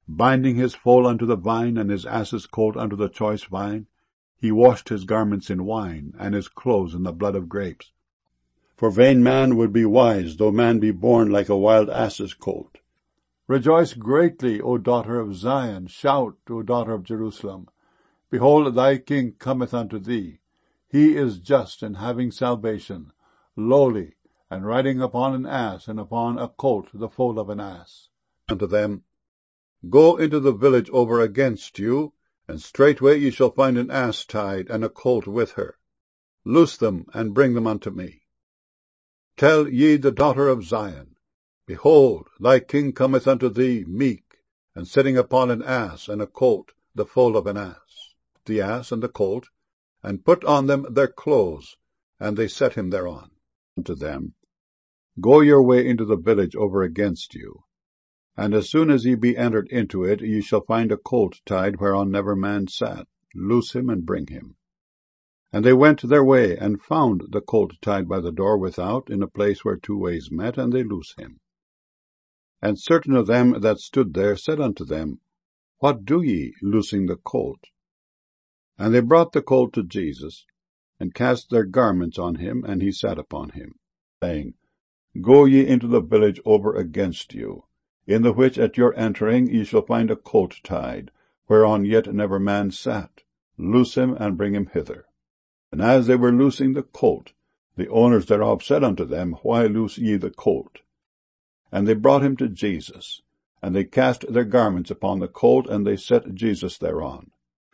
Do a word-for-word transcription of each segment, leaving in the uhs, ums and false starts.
Binding his foal unto the vine, and his ass's colt unto the choice vine, he washed his garments in wine, and his clothes in the blood of grapes. For vain man would be wise, though man be born like a wild ass's colt. Rejoice greatly, O daughter of Zion. Shout, O daughter of Jerusalem. Behold, thy king cometh unto thee. He is just, and having salvation, lowly, and riding upon an ass, and upon a colt, the foal of an ass. Unto them, Go into the village over against you, and straightway ye shall find an ass tied, and a colt with her. Loose them, and bring them unto me. Tell ye the daughter of Zion, Behold, thy king cometh unto thee, meek, and sitting upon an ass, and a colt, the foal of an ass. The ass and the colt, and put on them their clothes, and they set him thereon. Unto them, Go your way into the village over against you, and as soon as ye be entered into it, ye shall find a colt tied whereon never man sat. Loose him, and bring him. And they went their way, and found the colt tied by the door without, in a place where two ways met, and they loose him. And certain of them that stood there said unto them, What do ye, loosing the colt? And they brought the colt to Jesus, and cast their garments on him, and he sat upon him, saying, Go ye into the village over against you, in the which at your entering ye shall find a colt tied, whereon yet never man sat. Loose him, and bring him hither. And as they were loosing the colt, the owners thereof said unto them, Why loose ye the colt? And they brought him to Jesus, and they cast their garments upon the colt, and they set Jesus thereon.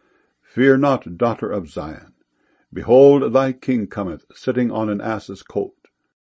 Fear not, daughter of Zion. Behold, thy king cometh, sitting on an ass's colt.